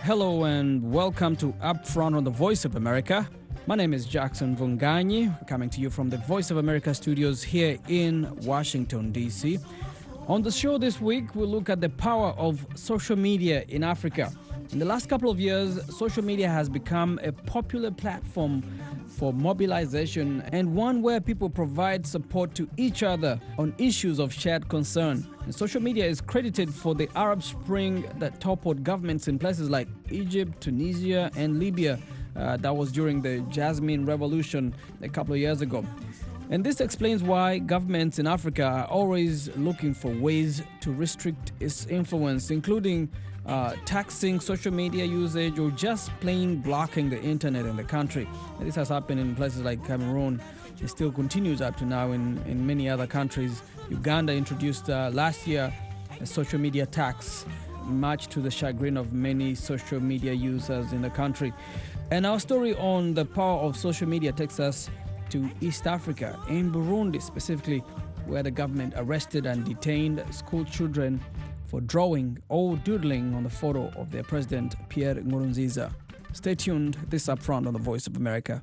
Hello and welcome to Upfront on the Voice of America. My name is Jackson Vunganyi, coming to you from the Voice of America studios here in Washington, D.C. On the show this week, we'll look at the power of social media in Africa. In the last couple of years, social media has become a popular platform for mobilization and one where people provide support to each other on issues of shared concern. And social media is credited for the Arab Spring that toppled governments in places like Egypt, Tunisia, and Libya. That was during the Jasmine Revolution a couple of years ago. And this explains why governments in Africa are always looking for ways to restrict its influence, including taxing social media usage or just plain blocking the internet in the country. And this has happened in places like Cameroon. It still continues up to now in many other countries. Uganda introduced last year a social media tax, much to the chagrin of many social media users in the country. And our story on the power of social media takes us to East Africa, in Burundi specifically, where the government arrested and detained school children for drawing or doodling on the photo of their president, Pierre Nkurunziza. Stay tuned, this Upfront on the Voice of America.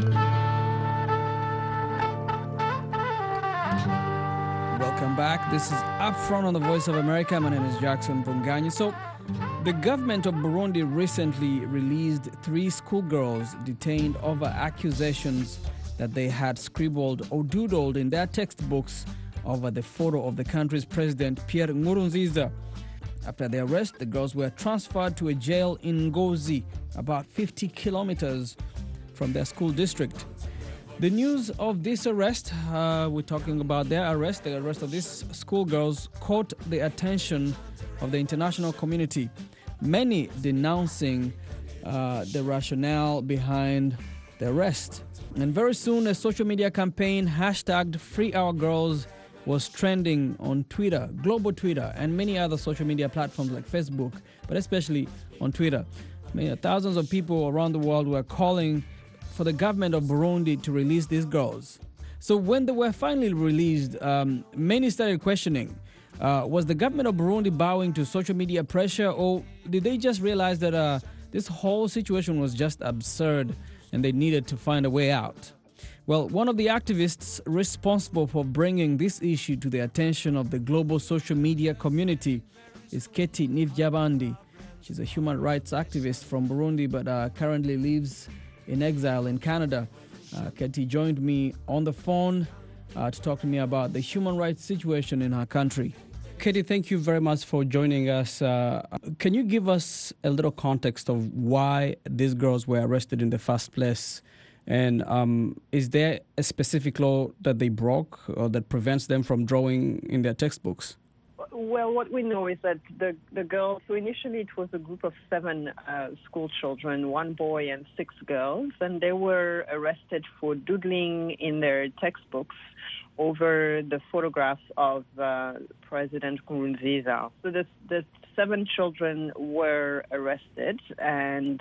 Welcome back. This is Upfront on the Voice of America. My name is Jackson Vunganyi. So, the government of Burundi recently released 3 schoolgirls detained over accusations that they had scribbled or doodled in their textbooks over the photo of the country's president, Pierre Nkurunziza. After the arrest, the girls were transferred to a jail in Ngozi, about 50 kilometers from their school district. The news of this arrest, we're talking about their arrest, the arrest of these schoolgirls, caught the attention of the international community, many denouncing the rationale behind the arrest. And very soon, a social media campaign hashtag #FreeOurGirls was trending on Twitter, global Twitter, and many other social media platforms like Facebook, but especially on Twitter. Thousands of people around the world were calling for the government of Burundi to release these girls. So when they were finally released, many started questioning, was the government of Burundi bowing to social media pressure, or did they just realize that this whole situation was just absurd and they needed to find a way out? Well, one of the activists responsible for bringing this issue to the attention of the global social media community is Keti Nivyabandi. She's a human rights activist from Burundi, but currently lives in exile in Canada. Keti joined me on the phone to talk to me about the human rights situation in her country. Keti, thank you very much for joining us. Can you give us a little context of why these girls were arrested in the first place? And is there a specific law that they broke or that prevents them from drawing in their textbooks? Well, what we know is that the girls, so initially it was a group of 7 school children, 1 boy and 6 girls, and they were arrested for doodling in their textbooks over the photographs of President Nkurunziza. So the 7 children were arrested, and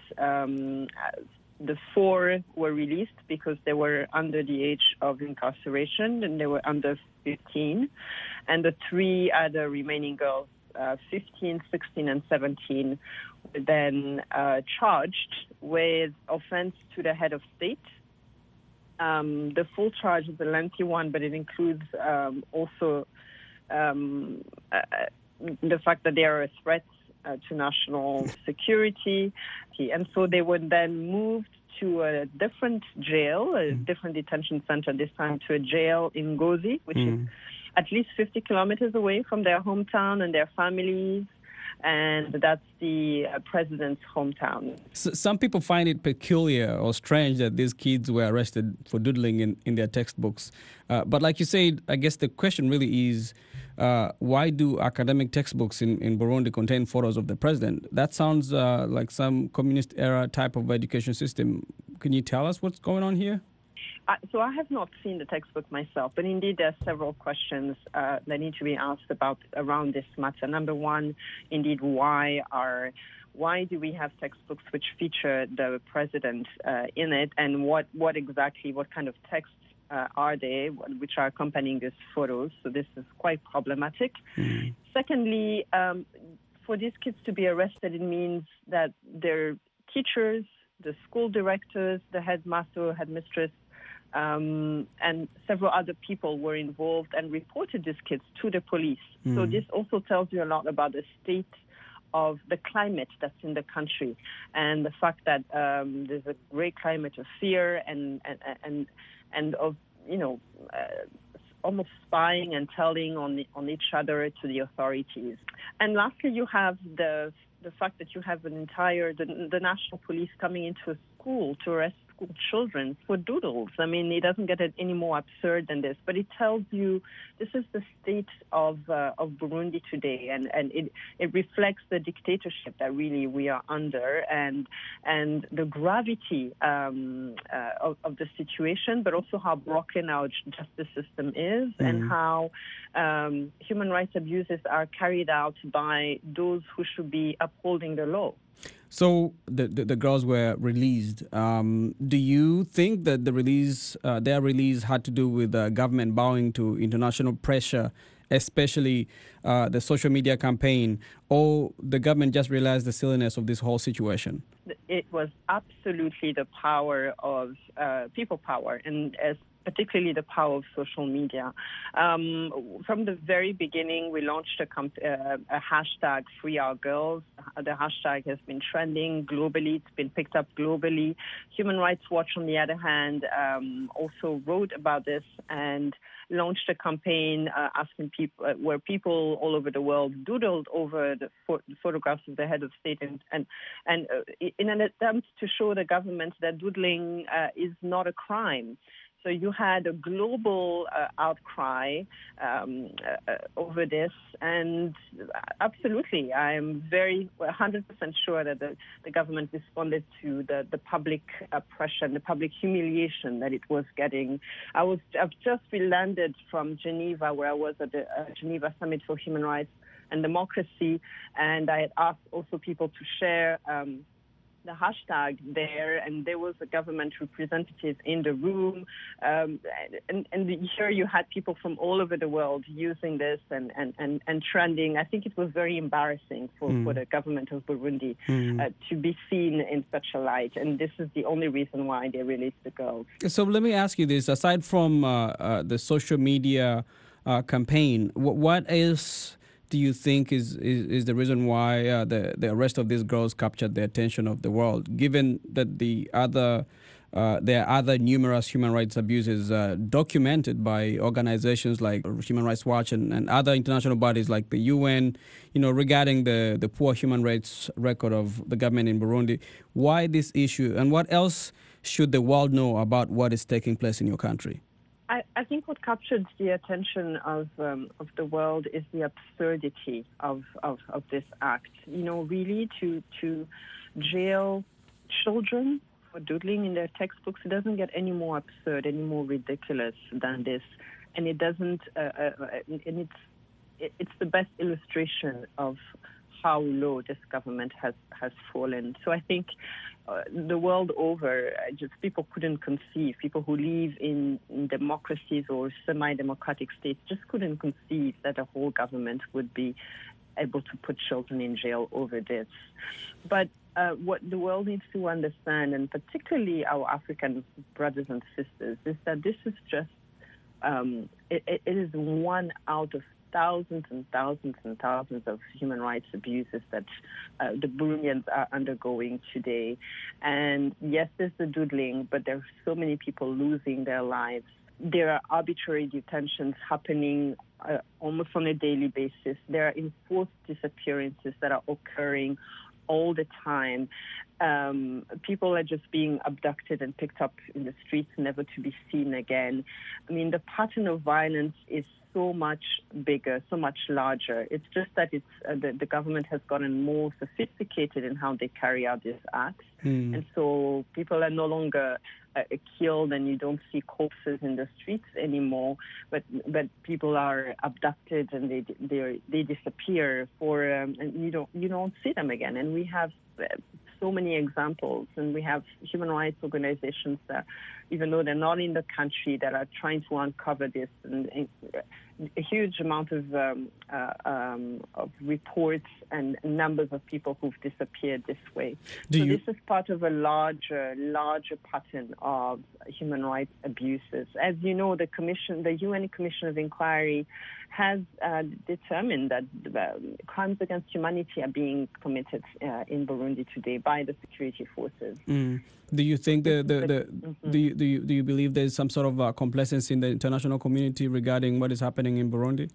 the 4 were released because they were under the age of incarceration and they were under 15. And the 3 other remaining girls, 15, 16, and 17, were then charged with offense to the head of state. The full charge is a lengthy one, but it includes also the fact that they are a threat to national security. And so they were then moved to a different jail, a different detention center, this time to a jail in Ngozi, which is at least 50 kilometers away from their hometown and their families. And that's the president's hometown. So some people find it peculiar or strange that these kids were arrested for doodling in their textbooks. But like you said, I guess the question really is, why do academic textbooks in Burundi contain photos of the president? That sounds like some communist-era type of education system. Can you tell us what's going on here? So I have not seen the textbook myself, but indeed there are several questions that need to be asked around this matter. Number one, indeed, why do we have textbooks which feature the president in it, and what kind of texts are they, which are accompanying these photos? So this is quite problematic. Secondly, for these kids to be arrested, it means that their teachers, the school directors, the headmaster, headmistress, and several other people were involved and reported these kids to the police. So this also tells you a lot about the state of the climate that's in the country, and the fact that there's a great climate of fear and of almost spying and telling on each other to the authorities. And lastly, you have the fact that you have the national police coming into a school to arrest school children for doodles. I mean, it doesn't get any more absurd than this, but it tells you this is the state of Burundi today, and it reflects the dictatorship that really we are under, and the gravity of the situation, but also how broken our justice system is, and how human rights abuses are carried out by those who should be upholding the law. So the girls were released. Do you think that their release had to do with the government bowing to international pressure, especially the social media campaign, or the government just realized the silliness of this whole situation? It was absolutely the power of people power, and particularly the power of social media. From the very beginning, we launched a hashtag Free Our Girls. The hashtag has been trending globally. It's been picked up globally. Human Rights Watch, on the other hand, also wrote about this and launched a campaign asking people, where people all over the world doodled over the photographs of the head of state, and in an attempt to show the government that doodling is not a crime. So you had a global outcry over this, and absolutely, I am 100% sure that the government responded to the public pressure and the public humiliation that it was getting. I've just landed from Geneva, where I was at the Geneva Summit for Human Rights and Democracy, and I had asked also people to share the hashtag there, and there was a government representative in the room, and here you had people from all over the world using this and trending. I think it was very embarrassing for the government of Burundi to be seen in such a light, and this is the only reason why they released the girls. So let me ask you this: aside from the social media campaign, what else do you think is the reason why the arrest of these girls captured the attention of the world, given that there are other numerous human rights abuses documented by organizations like Human Rights Watch and other international bodies like the UN, regarding the poor human rights record of the government in Burundi? Why this issue, and what else should the world know about what is taking place in your country? I think what captured the attention of the world is the absurdity of this act. Really to jail children for doodling in their textbooks, it doesn't get any more absurd, any more ridiculous than this, and it doesn't. And it's the best illustration of how low this government has fallen. So I think the world over, just people couldn't conceive. People who live in democracies or semi-democratic states just couldn't conceive that a whole government would be able to put children in jail over this. But what the world needs to understand, and particularly our African brothers and sisters, is that this is just, it is one out of thousands and thousands and thousands of human rights abuses that the Burundians are undergoing today. And yes, there's the doodling, but there are so many people losing their lives. There are arbitrary detentions happening almost on a daily basis. There are enforced disappearances that are occurring all the time. People are just being abducted and picked up in the streets, never to be seen again. I mean, the pattern of violence is so much bigger, so much larger. It's just that the government has gotten more sophisticated in how they carry out these acts. And so people are no longer killed, and you don't see corpses in the streets anymore, but people are abducted and they disappear and you don't see them again. And we have so many examples, and we have human rights organizations that, even though they're not in the country, that are trying to uncover this a huge amount of reports and numbers of people who've disappeared this way. This is part of a larger pattern of human rights abuses. As you know, the UN Commission of Inquiry has determined that crimes against humanity are being committed in Burundi today by the security forces. Do you think do you believe there's some sort of complacency in the international community regarding what is happening in Burundi?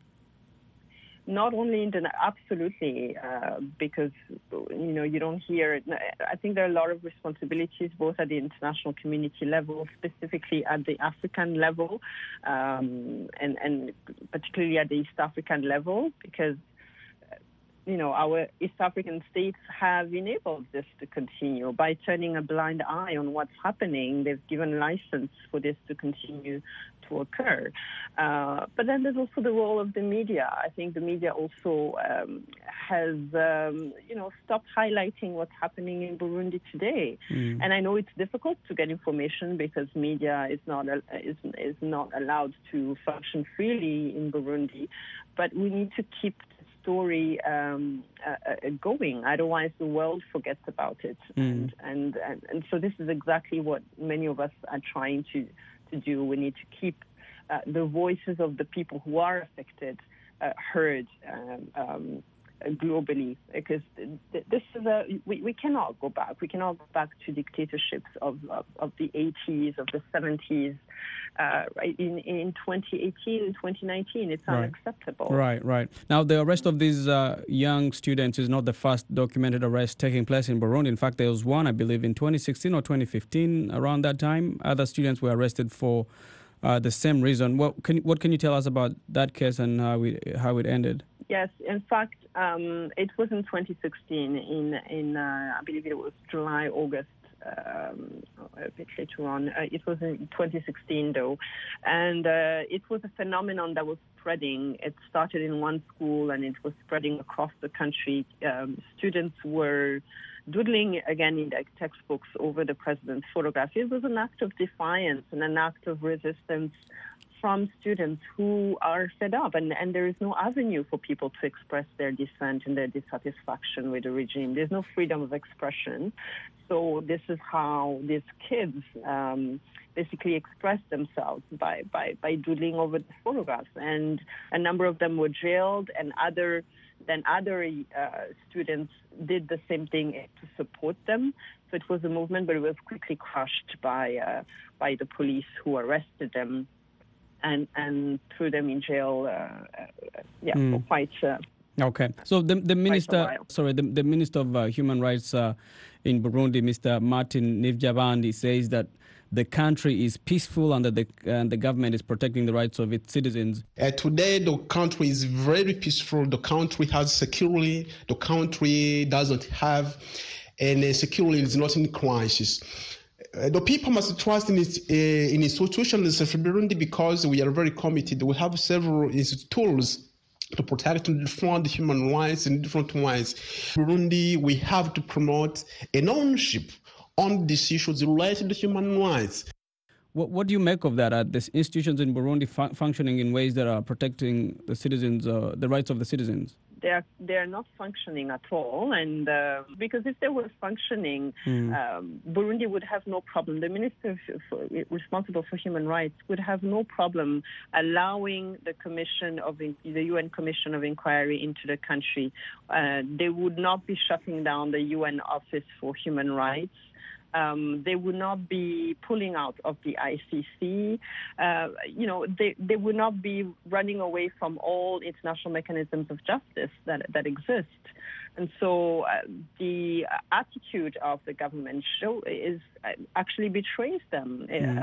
Not only absolutely, because you don't hear. I think there are a lot of responsibilities both at the international community level, specifically at the African level, and particularly at the East African level, because our East African states have enabled this to continue by turning a blind eye on what's happening. They've given license for this to continue to occur. But then there's also the role of the media. I think the media also has, stopped highlighting what's happening in Burundi today. And I know it's difficult to get information because media is not allowed to function freely in Burundi. But we need to keep story going, otherwise the world forgets about it. And so this is exactly what many of us are trying to do. We need to keep the voices of the people who are affected heard globally, because this is we cannot go back. We cannot go back to dictatorships of the 80s, of the 70s. Right in 2018 and 2019, it's unacceptable. Right. Now, the arrest of these young students is not the first documented arrest taking place in Burundi. In fact, there was one, I believe, in 2016 or 2015. Around that time, other students were arrested for the same reason. What can you tell us about that case and how it ended? Yes, in fact, it was in 2016. In I believe it was July, August. A bit later on. It was in 2016, though, and it was a phenomenon that was spreading. It started in one school, and it was spreading across the country. Students were doodling again in their textbooks over the president's photograph. It was an act of defiance and an act of resistance from students who are fed up, and there is no avenue for people to express their dissent and their dissatisfaction with the regime. There's no freedom of expression. So this is how these kids basically express themselves by doodling over the photographs. And a number of them were jailed, and other students did the same thing to support them. So it was a movement, but it was quickly crushed by the police, who arrested them and threw them in jail. For quite. Okay. So the minister, the minister of Human Rights in Burundi, Mr. Martin Nivyabandi, says that the country is peaceful and that the government is protecting the rights of its citizens. Today, the country is very peaceful. The country has security. The country doesn't have any security. Is not in crisis. The people must trust in institutions of Burundi because we are very committed. We have several tools to protect and defend human rights in different ways. Burundi, we have to promote an ownership on these issues related to human rights. What do you make of that? Are these institutions in Burundi functioning in ways that are protecting the citizens, the rights of the citizens? They are not functioning at all, and because if they were functioning, Burundi would have no problem. The minister responsible for human rights would have no problem allowing the UN Commission of Inquiry into the country. They would not be shutting down the UN Office for Human Rights. They would not be pulling out of the ICC. They would not be running away from all international mechanisms of justice that exist. And so the attitude of the government actually betrays them.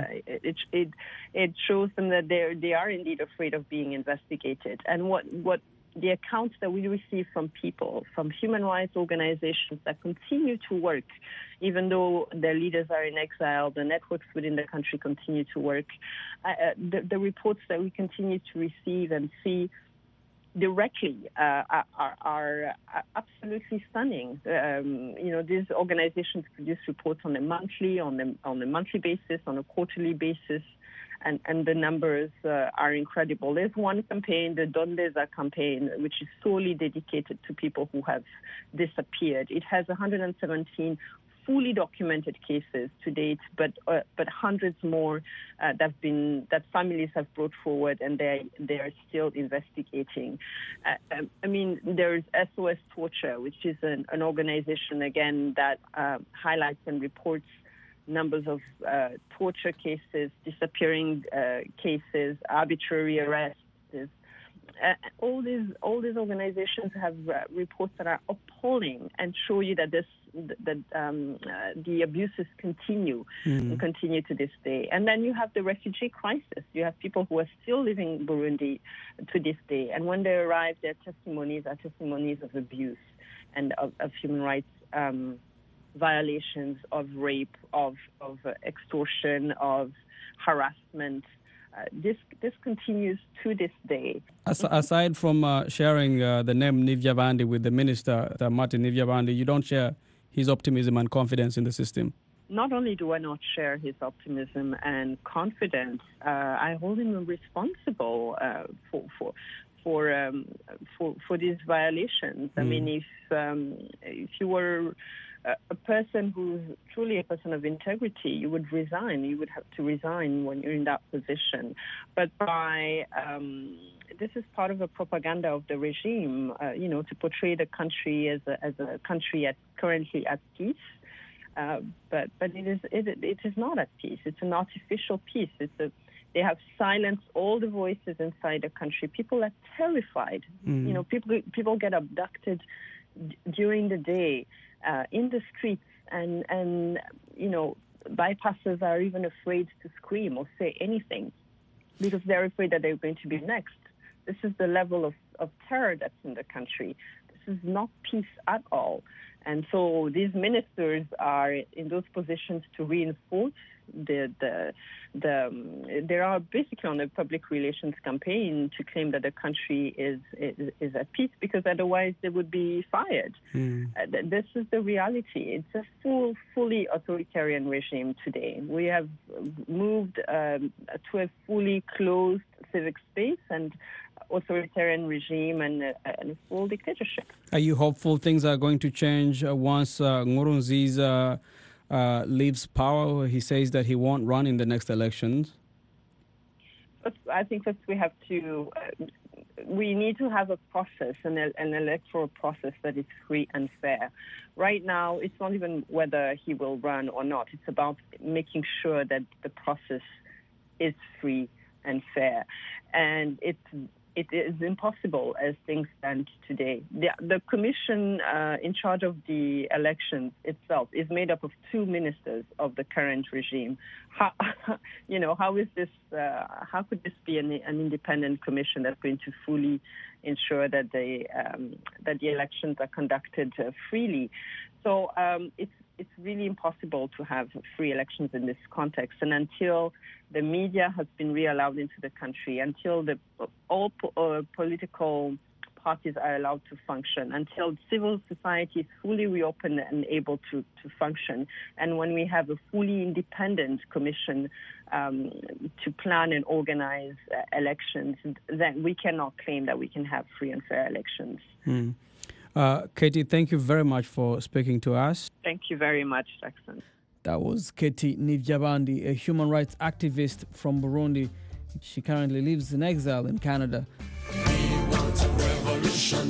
It shows them that they are indeed afraid of being investigated. And what the accounts that we receive from people, from human rights organizations that continue to work, even though their leaders are in exile, the networks within the country continue to work. The reports that we continue to receive and see directly are absolutely stunning. These organizations produce reports on a monthly basis, on a quarterly basis, and the numbers are incredible. There's one campaign, the Dondeza campaign, which is solely dedicated to people who have disappeared. It has 117 fully documented cases to date, but hundreds more that families have brought forward, and they are still investigating. I mean, there's SOS Torture, which is an organization again that highlights and reports numbers of torture cases, disappearing cases, arbitrary arrests. All these organizations have reports that are appalling and show you that the abuses continue and continue to this day. And then you have the refugee crisis. You have people who are still living in Burundi to this day, and when they arrive, their testimonies are testimonies of abuse and of human rights violations, of rape, of extortion, of harassment. This continues to this day. Aside from sharing the name Nivyabandi with the minister, Martin Nivyabandi, you don't share his optimism and confidence in the system? Not only do I not share his optimism and confidence, I hold him responsible for these violations. I mean, if you were a person who's truly a person of integrity, you would resign. You would have to resign when you're in that position. But this is part of a propaganda of the regime, to portray the country as a country currently at peace. But it is not at peace. It's an artificial peace. They have silenced all the voices inside the country. People are terrified. People get abducted during the day. In the streets, and bypassers are even afraid to scream or say anything because they're afraid that they're going to be next. This is the level of terror that's in the country. This is not peace at all. And so these ministers are in those positions to reinforce they are basically on a public relations campaign to claim that the country is at peace, because otherwise they would be fired. This is the reality. It's a fully authoritarian regime today. We have moved to a fully closed civic space and authoritarian regime and a full dictatorship. Are you hopeful things are going to change once Nkurunziza leaves power? He says that he won't run in the next elections. I think that we need to have a process, an electoral process that is free and fair. Right now, it's not even whether he will run or not. It's about making sure that the process is free and fair. And it is impossible as things stand today. The commission in charge of the elections itself is made up of 2 ministers of the current regime. How is this? How could this be an independent commission that's going to fully ensure that the elections are conducted freely? So it's really impossible to have free elections in this context. And until the media has been reallowed into the country, until all political parties are allowed to function, until civil society is fully reopened and able to function, and when we have a fully independent commission to plan and organize elections, then we cannot claim that we can have free and fair elections. Katie, thank you very much for speaking to us. Thank you very much, Jackson. That was Katie Nivyabandi, a human rights activist from Burundi. She currently lives in exile in Canada. We want a revolution,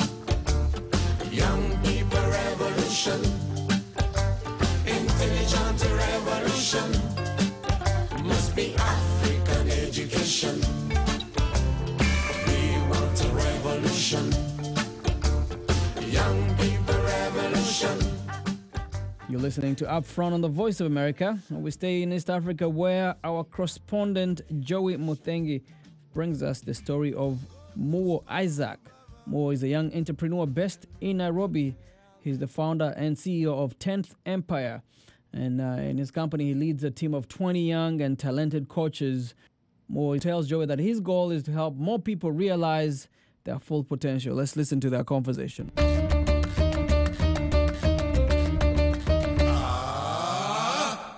young people revolution, intelligent revolution, must be African education. We want a revolution. Young people revolution. You're listening to Upfront on the Voice of America. We stay in East Africa, where our correspondent Joey Muthengi brings us the story of Mo Isaac. Mo is a young entrepreneur based in Nairobi. He's the founder and CEO of 10th Empire. And in his company, he leads a team of 20 young and talented coaches. Mo tells Joey that his goal is to help more people realize their full potential. Let's listen to their conversation. Joey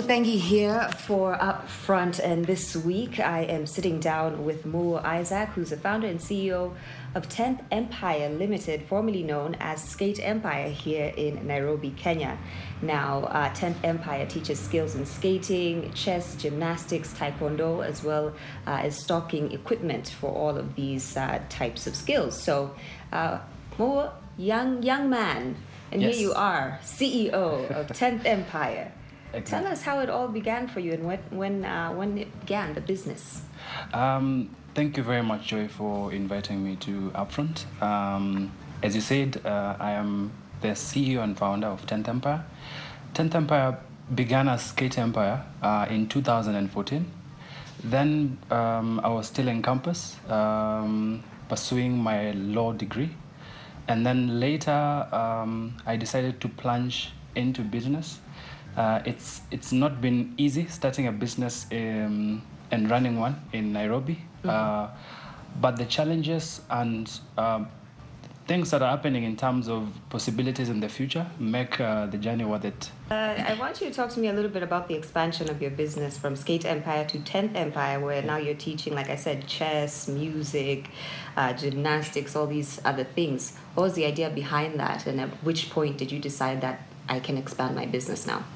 Muthengi here for Upfront, and this week I am sitting down with Mo Isaac, who's the founder and CEO of 10th Empire Limited, formerly known as Skate Empire, here in Nairobi, Kenya. Now, 10th Empire teaches skills in skating, chess, gymnastics, taekwondo, as well as stocking equipment for all of these types of skills. So, Mo, young man, and Yes. here you are, CEO of 10th Empire. Exactly. Tell us how it all began for you and when it began, the business. Thank you very much, Joy, for inviting me to Upfront. As you said, I am the CEO and founder of 10th Empire. 10th Empire began as Skate Empire in 2014. Then I was still in campus pursuing my law degree. And then later I decided to plunge into business. It's not been easy starting a business and running one in Nairobi, but the challenges and things that are happening in terms of possibilities in the future make the journey worth it. I want you to talk to me a little bit about the expansion of your business from Skate Empire to 10th Empire, where now you're teaching, like I said, chess, music, gymnastics, all these other things. What was the idea behind that, and at which point did you decide that I can expand my business now?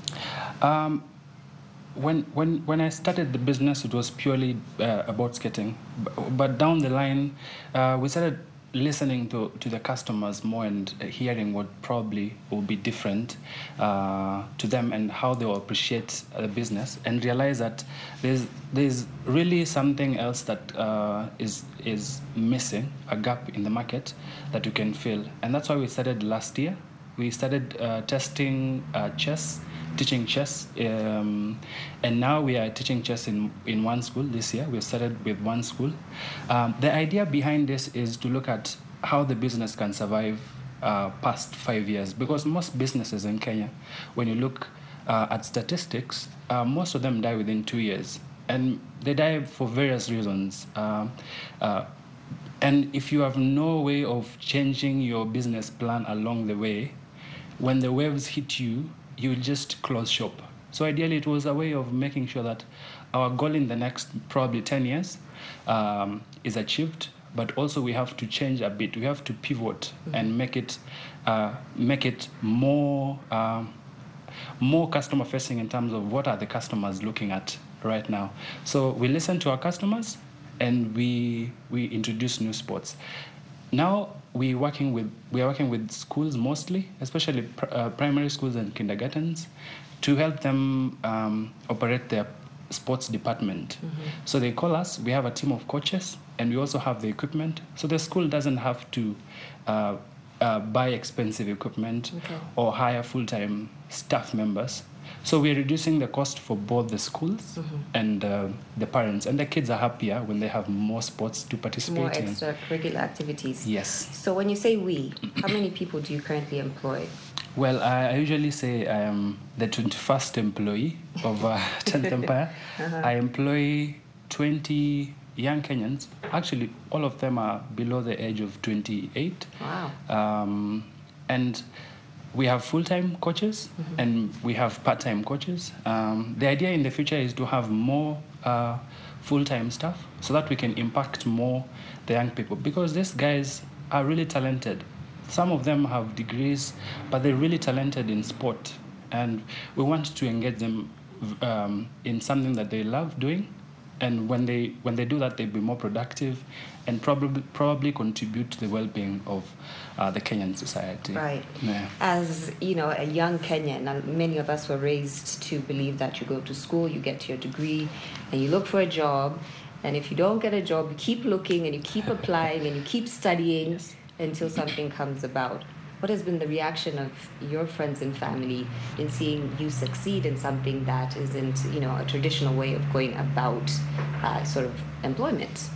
When I started the business, it was purely about skating. But down the line, we started listening to the customers more and hearing what probably will be different to them and how they will appreciate the business, and realize that there's really something else that is missing, a gap in the market that you can fill. And that's why we started last year. We started teaching chess, and now we are teaching chess in one school this year. We started with one school. The idea behind this is to look at how the business can survive past 5 years, because most businesses in Kenya, when you look at statistics, most of them die within 2 years, and they die for various reasons. And if you have no way of changing your business plan along the way, when the waves hit you, you will just close shop. So ideally, it was a way of making sure that our goal in the next probably 10 years is achieved, but also we have to change a bit. We have to pivot and make it more customer facing in terms of what are the customers looking at right now. So we listen to our customers and we introduce new sports. Now we are working with schools mostly, especially primary schools and kindergartens, to help them operate their sports department. So they call us. We have a team of coaches, and we also have the equipment. So the school doesn't have to buy expensive equipment or hire full-time staff members. So we're reducing the cost for both the schools and the parents. And the kids are happier when they have more sports to participate More in. extracurricular activities. Yes. So when you say we, how many people do you currently employ? Well, I usually say I am the 21st employee of 10th Empire. I employ 20 young Kenyans. Actually, all of them are below the age of 28. Wow. And we have full-time coaches and we have part-time coaches. The idea in the future is to have more full-time staff so that we can impact more the young people, because these guys are really talented. Some of them have degrees, but they're really talented in sport, and we want to engage them in something that they love doing. And when they do that, they'll be more productive and probably contribute to the well-being of the Kenyan society. Right. Yeah. As you know, a young Kenyan, many of us were raised to believe that you go to school, you get your degree, and you look for a job. And if you don't get a job, you keep looking and you keep applying and you keep studying until something comes about. What has been the reaction of your friends and family in seeing you succeed in something that isn't, a traditional way of going about sort of employment?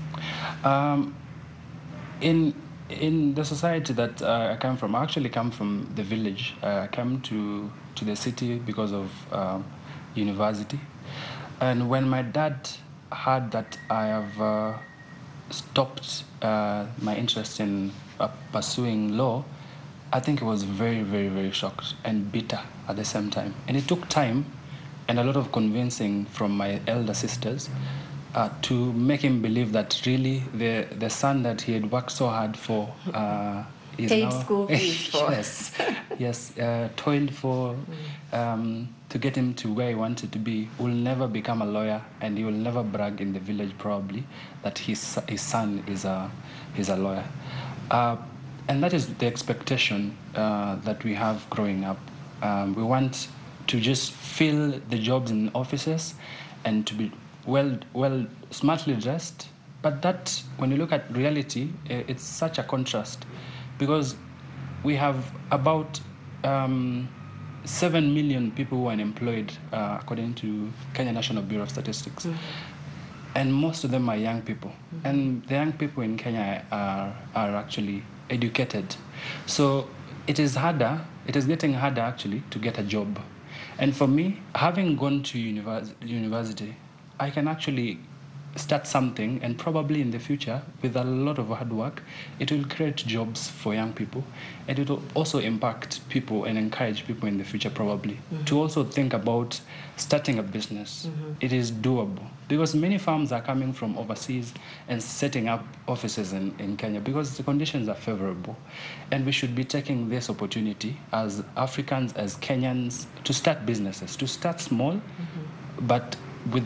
In the society that I come from, I actually come from the village. I came to the city because of university. And when my dad heard that I have stopped my interest in pursuing law, I think he was very, very, very shocked and bitter at the same time. And it took time and a lot of convincing from my elder sisters to make him believe that really the son that he had worked so hard for is Paid now school fees for. yes, toiled for to get him to where he wanted to be, will never become a lawyer, and he will never brag in the village probably that his son is a lawyer. And that is the expectation that we have growing up. We want to just fill the jobs in offices and to be well smartly dressed. But that, when you look at reality, it's such a contrast, because we have about 7 million people who are unemployed, according to Kenya National Bureau of Statistics. Mm-hmm. And most of them are young people. Mm-hmm. And the young people in Kenya are actually educated. So it is getting harder actually to get a job. And for me, having gone to university, I can actually start something, and probably in the future, with a lot of hard work, it will create jobs for young people, and it will also impact people and encourage people in the future probably to also think about starting a business. It is doable, because many firms are coming from overseas and setting up offices in Kenya because the conditions are favorable, and we should be taking this opportunity as Africans, as Kenyans, to start businesses, to start small, but with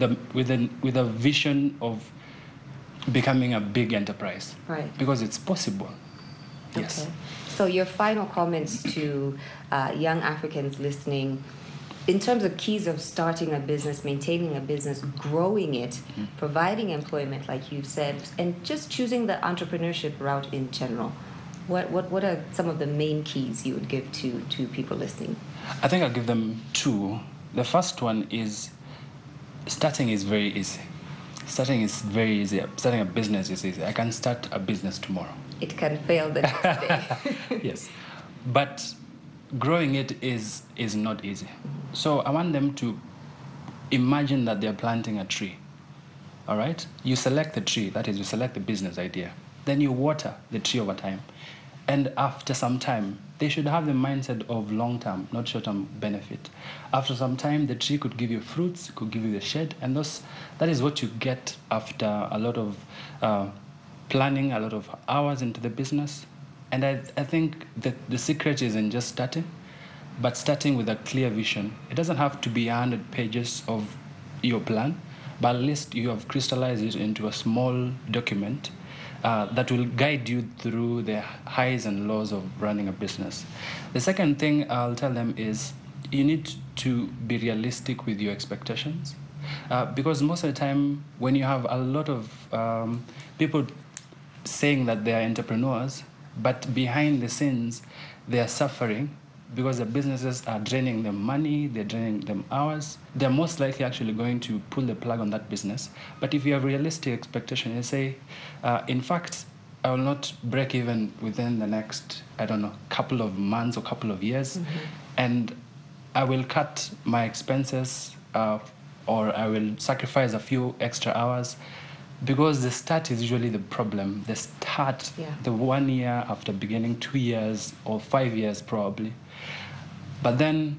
a vision of becoming a big enterprise, right? Because it's possible. Yes. Okay. So your final comments to young Africans listening, in terms of keys of starting a business, maintaining a business, growing it, providing employment, like you've said, and just choosing the entrepreneurship route in general. What are some of the main keys you would give to people listening? I think I'll give them two. The first one is, starting is very easy. Starting is very easy. Starting a business is easy. I can start a business tomorrow. It can fail the next day. Yes. But growing it is not easy. So I want them to imagine that they're planting a tree. All right? You select the tree, that is, you select the business idea. Then you water the tree over time. And after some time, they should have the mindset of long-term, not short-term benefit. After some time, the tree could give you fruits, could give you the shade, and that is what you get after a lot of planning, a lot of hours into the business. And I think that the secret is in just starting, but starting with a clear vision. It doesn't have to be 100 pages of your plan, but at least you have crystallized it into a small document that will guide you through the highs and lows of running a business. The second thing I'll tell them is you need to be realistic with your expectations, because most of the time when you have a lot of people saying that they are entrepreneurs, but behind the scenes they are suffering because the businesses are draining them money, they're draining them hours, they're most likely actually going to pull the plug on that business. But if you have realistic expectation, you say, in fact, I will not break even within the next, couple of months or couple of years, and I will cut my expenses or I will sacrifice a few extra hours, because the start is usually the problem. The start, the 1 year after beginning, 2 years or 5 years probably. But then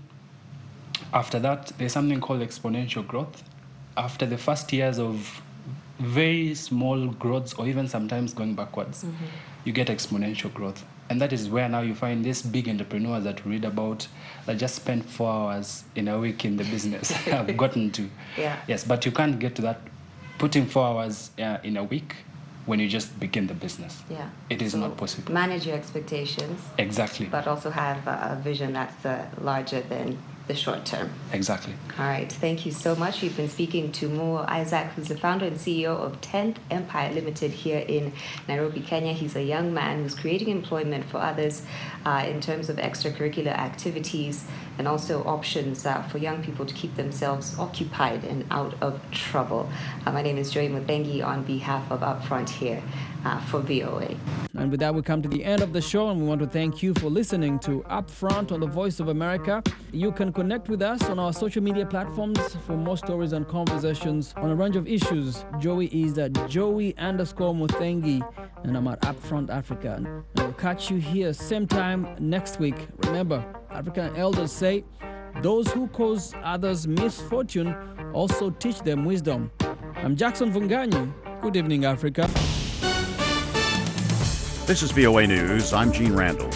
after that, there's something called exponential growth. After the first years of very small growths, or even sometimes going backwards, you get exponential growth. And that is where now you find these big entrepreneurs that we read about that just spend 4 hours in a week in the business have gotten to. Yes, but you can't get to that putting 4 hours in a week when you just begin the business. It is not possible. Manage your expectations. Exactly. But also have a vision that's larger than the short term. Exactly. All right. Thank you so much. We've been speaking to Mo Isaac, who's the founder and CEO of 10th Empire Limited here in Nairobi, Kenya. He's a young man who's creating employment for others in terms of extracurricular activities and also options for young people to keep themselves occupied and out of trouble. My name is Joy Muthengi on behalf of Upfront here for VOA. And with that, we come to the end of the show, and we want to thank you for listening to Upfront on the Voice of America. You can connect with us on our social media platforms for more stories and conversations on a range of issues. Joey is at Joey_Muthengi, and I'm at Upfront Africa. And we'll catch you here same time next week. Remember, African elders say, those who cause others misfortune also teach them wisdom. I'm Jackson Vunganyi. Good evening, Africa. This is VOA News. I'm Gene Randall.